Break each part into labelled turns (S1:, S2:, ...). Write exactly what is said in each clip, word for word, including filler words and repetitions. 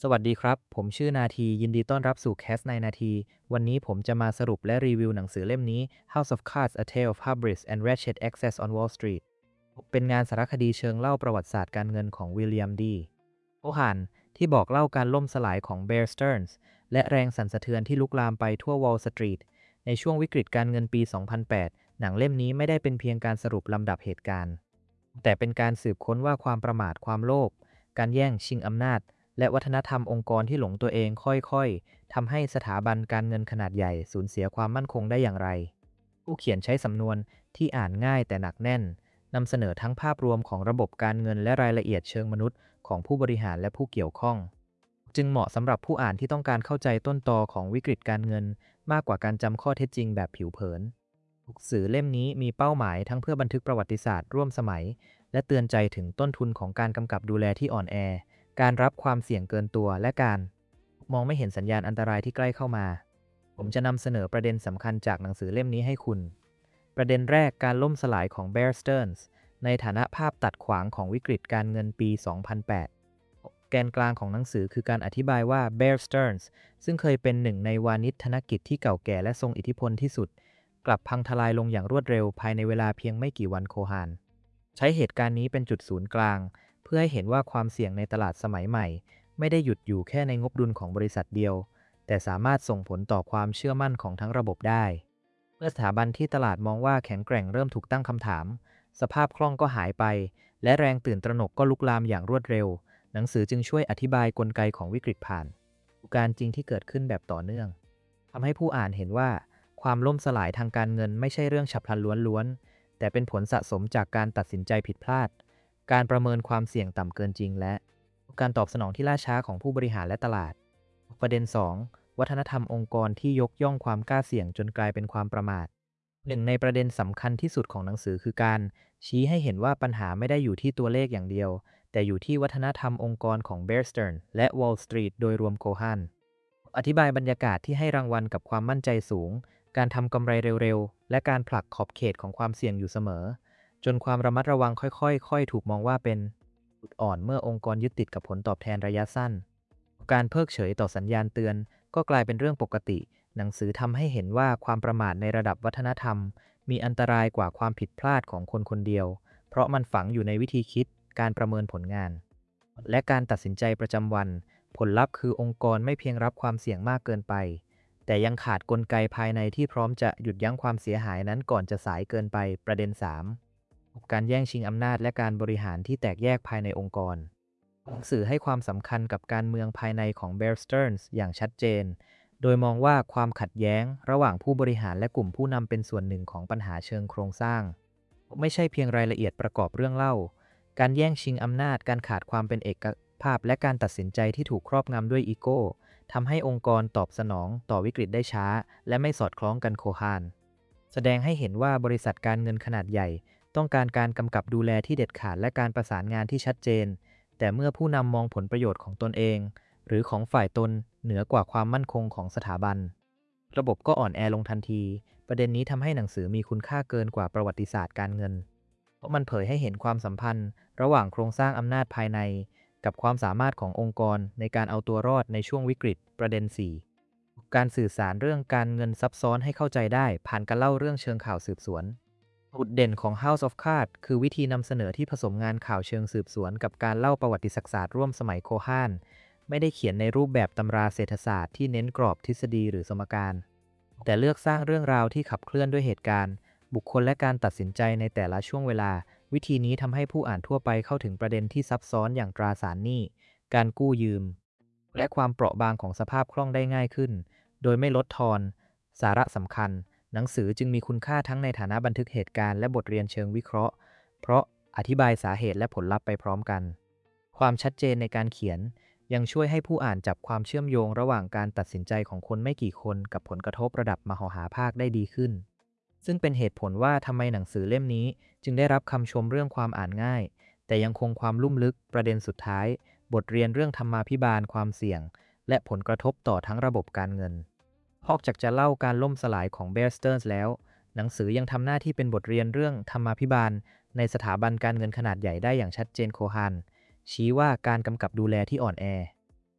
S1: สวัสดีครับ ผมชื่อนาทียินดีต้อนรับสู่แคสในนาที วันนี้ผมจะมาสรุปและรีวิวหนังสือเล่มนี้ House of Cards: A Tale of Hubris and Ratchet Access on Wall Street เป็นงานสารคดีเชิงเล่าประวัติศาสตร์การเงินของวิลเลียมดีโอฮันที่บอกเล่าการล่มสลายของ Bear Stearns และแรงสั่นสะเทือนที่ลุกลามไปทั่ว Wall Street ในช่วงวิกฤตการเงินปี สองพันแปด หนังเล่มนี้ไม่ได้เป็นเพียงการสรุปลำดับเหตุการณ์แต่เป็นการสืบค้นว่าความประมาทความโลภการแย่งชิงอำนาจและวัฒนธรรมองค์กรที่หลงตัวเองค่อยๆทำให้สถาบันการเงินขนาดใหญ่สูญเสียความมั่นคงได้อย่างไรผู้เขียนใช้สำนวนที่อ่านง่ายแต่หนักแน่นนำเสนอทั้งภาพรวมของระบบการเงินและรายละเอียดเชิงมนุษย์ของผู้บริหารและผู้เกี่ยวข้องจึงเหมาะสำหรับผู้อ่านที่ต้องการเข้าใจต้นตอของวิกฤตการเงินมากกว่าการจำข้อเท็จจริงแบบผิวเผินหนังสือเล่มนี้มีเป้าหมายทั้งเพื่อบันทึกประวัติศาสตร์ร่วมสมัยและเตือนใจถึงต้นทุนของการกำกับดูแลที่อ่อนแอการรับความเสี่ยงเกินตัวและการมองไม่เห็นสัญญาณอันตรายที่ใกล้เข้ามาผมจะนำเสนอประเด็นสำคัญจากหนังสือเล่มนี้ให้คุณประเด็นแรกการล่มสลายของ Bear Stearns ในฐานะภาพตัดขวางของวิกฤตการเงินปี สองพันแปด แกนกลางของหนังสือคือการอธิบายว่า Bear Stearns ซึ่งเคยเป็นหนึ่งในวานิชธนกิจที่เก่าแก่และทรงอิทธิพลที่สุดกลับพังทลายลงอย่างรวดเร็วภายในเวลาเพียงไม่กี่วันโคฮานใช้เหตุการณ์นี้เป็นจุดศูนย์กลางเพื่อให้เห็นว่าความเสี่ยงในตลาดสมัยใหม่ไม่ได้หยุดอยู่แค่ในงบดุลของบริษัทเดียวแต่สามารถส่งผลต่อความเชื่อมั่นของทั้งระบบได้เมื่อสถาบันที่ตลาดมองว่าแข็งแกร่งเริ่มถูกตั้งคำถามสภาพคล่องก็หายไปและแรงตื่นตระหนกก็ลุกลามอย่างรวดเร็วหนังสือจึงช่วยอธิบายกลไกของวิกฤตผ่านการจริงที่เกิดขึ้นแบบต่อเนื่องทำให้ผู้อ่านเห็นว่าความล่มสลายทางการเงินไม่ใช่เรื่องฉับพลันล้วนๆแต่เป็นผลสะสมจากการตัดสินใจผิดพลาดการประเมินความเสี่ยงต่ำเกินจริงและการตอบสนองที่ล่าช้าของผู้บริหารและตลาดประเด็น สอง วัฒนธรรมองค์กรที่ยกย่องความกล้าเสี่ยงจนกลายเป็นความประมาทหนึ่งในประเด็นสำคัญที่สุดของหนังสือคือการชี้ให้เห็นว่าปัญหาไม่ได้อยู่ที่ตัวเลขอย่างเดียวแต่อยู่ที่วัฒนธรรมองค์กรของ Bear Stearns และ Wall Street โดยรวมโคฮันอธิบายบรรยากาศที่ให้รางวัลกับความมั่นใจสูงการทำกำไรเร็วๆและการผลักขอบเขตของความเสี่ยงอยู่เสมอจนความระมัดระวังค่อยๆค่อยถูกมองว่าเป็นจุดอ่อนเมื่อองค์กรยึดติดกับผลตอบแทนระยะสั้นการเพิกเฉยต่อสัญญาณเตือนก็กลายเป็นเรื่องปกติหนังสือทำให้เห็นว่าความประมาทในระดับวัฒนธรรมมีอันตรายกว่าความผิดพลาดของคนคนเดียวเพราะมันฝังอยู่ในวิธีคิดการประเมินผลงานและการตัดสินใจประจำวันผลลัพธ์คือองค์กรไม่เพียงรับความเสี่ยงมากเกินไปแต่ยังขาดกลไกภายในที่พร้อมจะหยุดยั้งความเสียหายนั้นก่อนจะสายเกินไปประเด็น สาม การแย่งชิงอำนาจและการบริหารที่แตกแยกภายในองค์กรหนังสือให้ความสำคัญกับการเมืองภายในของ Bear Stearns อย่างชัดเจนโดยมองว่าความขัดแย้งระหว่างผู้บริหารและกลุ่มผู้นำเป็นส่วนหนึ่งของปัญหาเชิงโครงสร้างไม่ใช่เพียงรายละเอียดประกอบเรื่องเล่าการแย่งชิงอำนาจการขาดความเป็นเอกภาพและการตัดสินใจที่ถูกครอบงำด้วยอีโก้ทำให้องค์กรตอบสนองต่อวิกฤตได้ช้าและไม่สอดคล้องกันโคฮานแสดงให้เห็นว่าบริษัทการเงินขนาดใหญ่ต้องการการกำกับดูแลที่เด็ดขาดและการประสานงานที่ชัดเจนแต่เมื่อผู้นำมองผลประโยชน์ของตนเองหรือของฝ่ายตนเหนือกว่าความมั่นคงของสถาบันระบบก็อ่อนแอลงทันทีประเด็นนี้ทำให้หนังสือมีคุณค่าเกินกว่าประวัติศาสตร์การเงินเพราะมันเผยให้เห็นความสัมพันธ์ระหว่างโครงสร้างอำนาจภายในกับความสามารถขององค์กรในการเอาตัวรอดในช่วงวิกฤตประเด็น สี่ การสื่อสารเรื่องการเงินซับซ้อนให้เข้าใจได้ผ่านการเล่าเรื่องเชิงข่าวสืบสวนจุดเด่นของ House of Cards คือวิธีนำเสนอที่ผสมงานข่าวเชิงสืบสวนกับการเล่าประวัติศาสตร์ร่วมสมัยโคฮานไม่ได้เขียนในรูปแบบตำราเศรษฐศาสตร์ที่เน้นกรอบทฤษฎีหรือสมการแต่เลือกสร้างเรื่องราวที่ขับเคลื่อนด้วยเหตุการณ์บุคคลและการตัดสินใจในแต่ละช่วงเวลาวิธีนี้ทำให้ผู้อ่านทั่วไปเข้าถึงประเด็นที่ซับซ้อนอย่างตราสารหนี้การกู้ยืมและความเปราะบางของสภาพคล่องได้ง่ายขึ้นโดยไม่ลดทอนสาระสำคัญหนังสือจึงมีคุณค่าทั้งในฐานะบันทึกเหตุการณ์และบทเรียนเชิงวิเคราะห์เพราะอธิบายสาเหตุและผลลัพธ์ไปพร้อมกันความชัดเจนในการเขียนยังช่วยให้ผู้อ่านจับความเชื่อมโยงระหว่างการตัดสินใจของคนไม่กี่คนกับผลกระทบระดับมหาภาคได้ดีขึ้นซึ่งเป็นเหตุผลว่าทำไมหนังสือเล่มนี้จึงได้รับคำชมเรื่องความอ่านง่ายแต่ยังคงความลุ่มลึกประเด็นสุดท้ายบทเรียนเรื่องธรรมาภิบาลความเสี่ยงและผลกระทบต่อทั้งระบบการเงินนอกจากจะเล่าการล่มสลายของ Bear Stearns แล้วหนังสือยังทำหน้าที่เป็นบทเรียนเรื่องธรรมาภิบาลในสถาบันการเงินขนาดใหญ่ได้อย่างชัดเจนโคฮันชี้ว่าการกำกับดูแลที่อ่อนแอ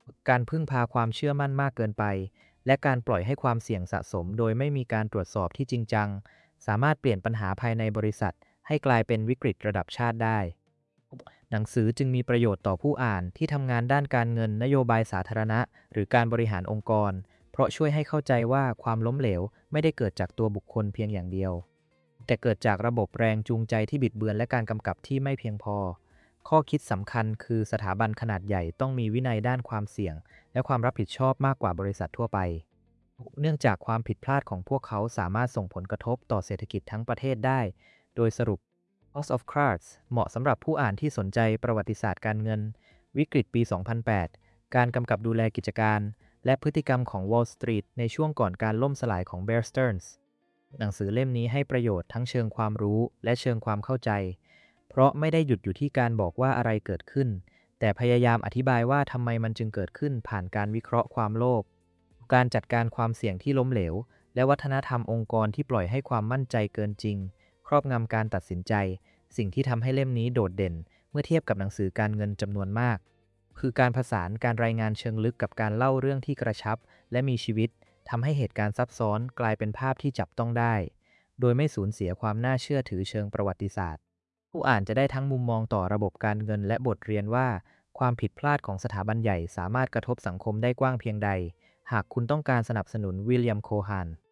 S1: การพึ่งพาความเชื่อมั่นมากเกินไปและการปล่อยให้ความเสี่ยงสะสมโดยไม่มีการตรวจสอบที่จริงจังสามารถเปลี่ยนปัญหาภายในบริษัทให้กลายเป็นวิกฤตระดับชาติได้หนังสือจึงมีประโยชน์ต่อผู้อ่านที่ทำงานด้านการเงินนโยบายสาธารณะหรือการบริหารองค์กรเพราะช่วยให้เข้าใจว่าความล้มเหลวไม่ได้เกิดจากตัวบุคคลเพียงอย่างเดียวแต่เกิดจากระบบแรงจูงใจที่บิดเบือนและการกำกับที่ไม่เพียงพอข้อคิดสำคัญคือสถาบันขนาดใหญ่ต้องมีวินัยด้านความเสี่ยง และความรับผิดชอบมากกว่าบริษัททั่วไป เนื่องจากความผิดพลาดของพวกเขาสามารถส่งผลกระทบต่อเศรษฐกิจทั้งประเทศได้ โดยสรุป House of Cards เหมาะสำหรับผู้อ่านที่สนใจประวัติศาสตร์การเงิน วิกฤตปี สองพันแปด การกำกับดูแลกิจการ และพฤติกรรมของ Wall Street ในช่วงก่อนการล่มสลายของ Bear Stearns หนังสือเล่มนี้ให้ประโยชน์ทั้งเชิงความรู้และเชิงความเข้าใจ เพราะไม่ได้หยุดอยู่ที่การบอกว่าอะไรเกิดขึ้น แต่พยายามอธิบายว่าทำไมมันจึงเกิดขึ้นผ่านการวิเคราะห์ความโลภการจัดการความเสี่ยงที่ล้มเหลว และวัฒนธรรมองค์กรที่ปล่อยให้ความมั่นใจเกินจริง ครอบงำการตัดสินใจ สิ่งที่ทำให้เล่มนี้โดดเด่น เมื่อเทียบกับหนังสือการเงินจำนวนมาก คือการผสานการรายงานเชิงลึกกับการเล่าเรื่องที่กระชับ และมีชีวิตทำให้เหตุการณ์ซับซ้อนกลายเป็นภาพที่จับต้องได้ โดยไม่สูญเสียความน่าเชื่อถือเชิงประวัติศาสตร์ ผู้อ่านจะได้ทั้งมุมมองต่อระบบการเงินและบทเรียนว่าความผิดพลาดของสถาบันใหญ่สามารถกระทบสังคมได้กว้างเพียงใด หากคุณต้องการสนับสนุนวิลเลียมโคฮาน